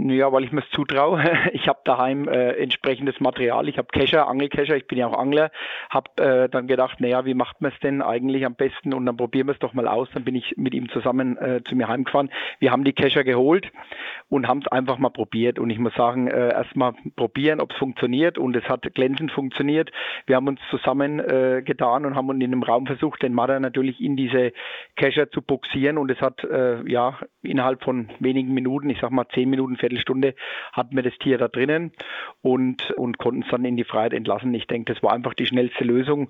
Ja, weil ich mir es zutraue. Ich habe daheim entsprechendes Material. Ich habe Kescher, Angelkescher, ich bin ja auch Angler. Habe dann gedacht, naja, wie macht man es denn eigentlich am besten? Und dann probieren wir es doch mal aus. Dann bin ich mit ihm zusammen zu mir heimgefahren. Wir haben die Kescher geholt und haben es einfach mal probiert. Und ich muss sagen, erstmal probieren, ob es funktioniert. Und es hat glänzend funktioniert. Wir haben uns zusammen getan und haben in einem Raum versucht, den Marder natürlich in diese Kescher zu buxieren. Und es hat innerhalb von wenigen Minuten, ich sag mal 10 Minuten, Viertelstunde, hatten wir das Tier da drinnen und konnten es dann in die Freiheit entlassen. Ich denke, das war einfach die schnellste Lösung